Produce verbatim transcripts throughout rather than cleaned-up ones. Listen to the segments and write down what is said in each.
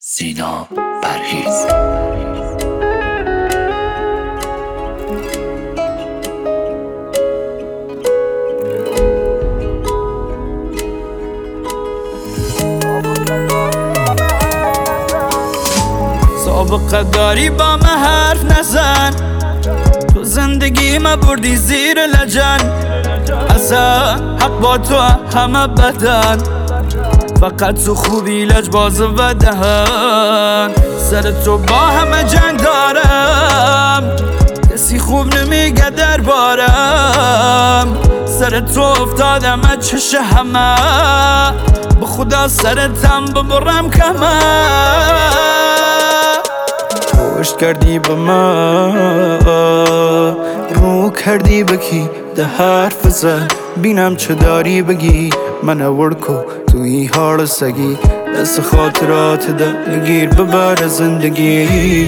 سینا پرهیز. سابقه داری با من حرف نزن، تو زندگی ما بردی زیر لجن. اصلا حق با تو همه بدن، فقط تو خوبی لجباز و دهن. سر تو با همه جنگ دارم، کسی خوب نمیگه دربارم. سر تو افتادم از چش همه، به خدا سرتم ببرم کمه. پشت کردی به من، رو کردی بکی ده حرف زن. بینم چه داری بگی، من ورکو توی حال سگی. دست خاطرات ده بگیر ببر زندگی.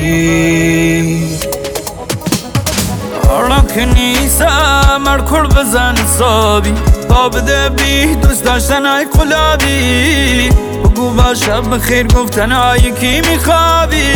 حالا که نیستم مرکل بزن حسابی، تا بده بی دوست داشتن های قلابی. بگو با شب بخیر گفتن های کی میخوابی.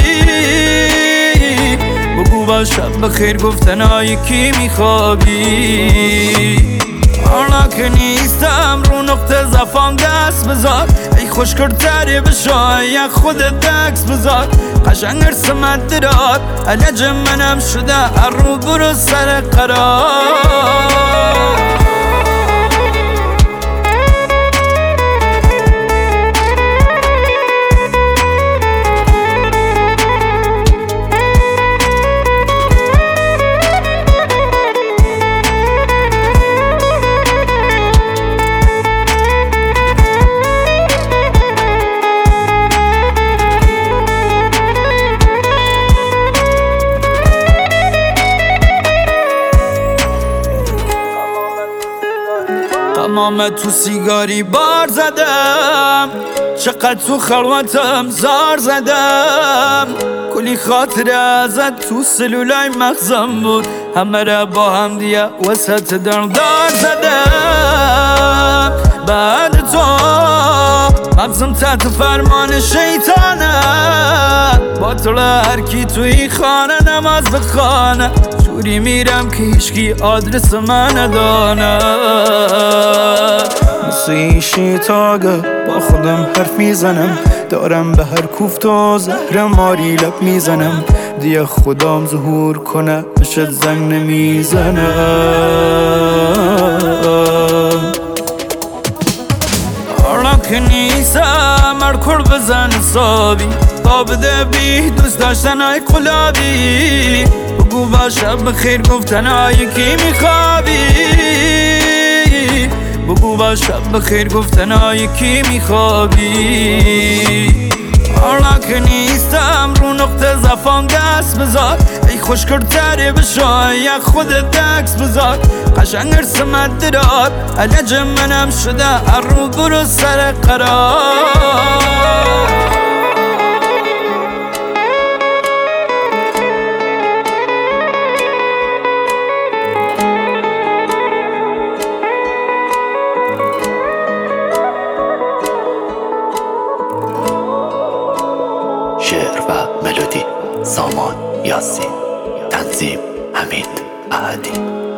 بگو با شب بخیر گفتن های کی میخوابی. حالا که نیستم رو نقطه زفام دست بذار، ای خوشگرتری بشای خودت دکس بذار. قشنگ ارسمت دراد علج منم شده رو برو سر قرار. تمام تو سیگاری بار زدم، چقدر تو خلوتم زار زدم. کلی خاطره ازت تو سلولای مغزم بود، همه را با هم دیگه وسط دردار زدم. بعد تو مغزم تحت فرمان شیطانه، با تو هر کی توی خانه نماز بخانه. جوری میرم که هیچکی آدرس من ندانه. مثل این شیطاگه با خودم حرف میزنم، دارم به هر کوفت و زهر ماری لب میزنم. دیگه خدام ظهور کنه بشد زنگ نمیزنم. حالا که نیستم مرکل بزن حسابی، تا بده بی دوست داشتن های قلابی. بگو با شب بخیر گفتن های کی میخوابی. بگو با شب بخیر گفتن های کی میخوابی. حالا که نیستم رو نقطه زفام دست بذار، ای خوشگرتری بشای خودت دکس بذار. قشنگ ارسمت دراد علج منم شده رو برو سر قرار. شعر و ملودی سامان یاسین، تنظیم حمید احدی.